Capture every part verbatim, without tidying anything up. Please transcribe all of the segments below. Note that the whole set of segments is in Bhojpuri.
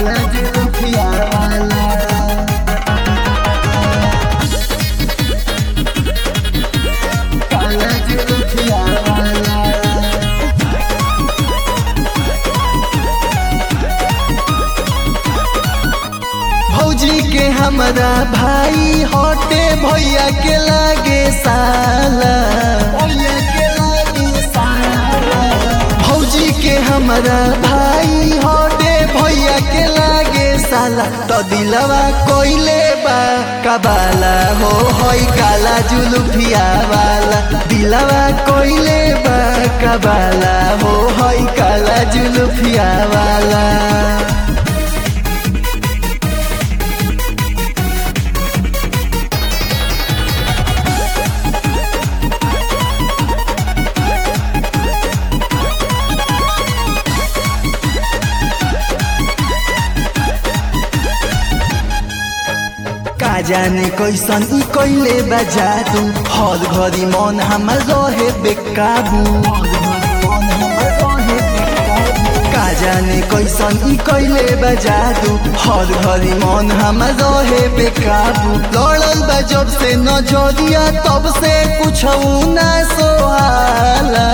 काला जुल्फिया वाला। काला जुल्फिया वाला। भौजी के हमारा भाई हटे भैया के लागे साला। भैया के लागे साला। भौजी के हमारा भाई हटे भैया के लागे साला। तो दिलवा कोइले बा कबाला हो होई काला जुल्फिया वाला। दिलवा कोइले बा कबाला हो होई काला जुल्फिया वाला। का जाने कैसन ई कैले बजा तू हर घड़ी मन हमर रहे बेकाबू। का जाने कैसन ई कैले बजा तू हर घड़ी मन हमर रहे बेकाबू। लड़ल बा जब से नजरिया तब से कुछ ना सोहाला।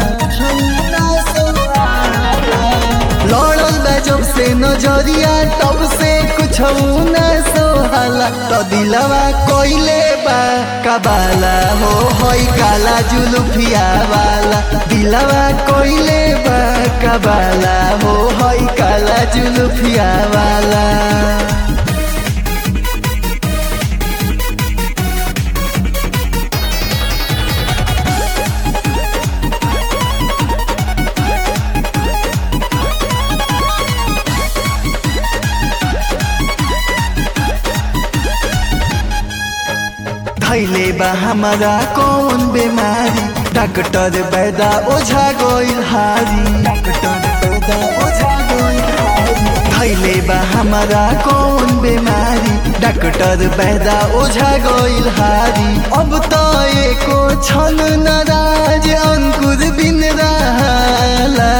लड़ल बा जब से नजरिया तब से कुछ ना सोहाला। तो दिलवा कोइले बा कबाला हो होई काला जुल्फिया वाला। दिलवा कोइले बा कबाला हो होई काला जुल्फिया वाला। धैले बा हमारा कौन बीमारी डॉक्टर बैदा ओझा गइल हारी। डॉक्टर बैदा ओझा गइल हारी। धैले बा हमारा कौन बीमारी डॉक्टर बैदा ओझा गइल हारी। अब तो एको छन नाराज अंकुर बिन रहला।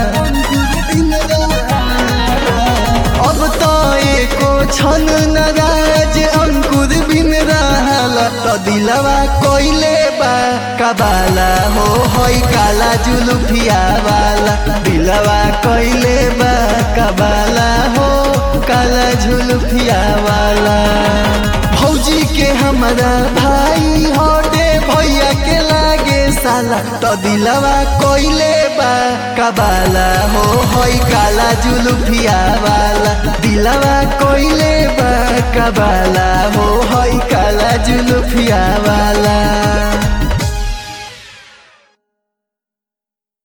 अब तो एको छन नाराज अंकुर बिन रहला। तो दिलवा कोइले बा कबाला हो होई काला जुल्फिया वाला। दिलवा कोइले बा कबाला हो काला जुल्फिया वाला। भौजी के हमारा भाई हटे भैया के लागे साला। तो दिलवा कोइले बा कबाला हो होई काला जुल्फिया वाला। दिलवा कोइले बा कबाला हो होई काला जुल्फिया वाला।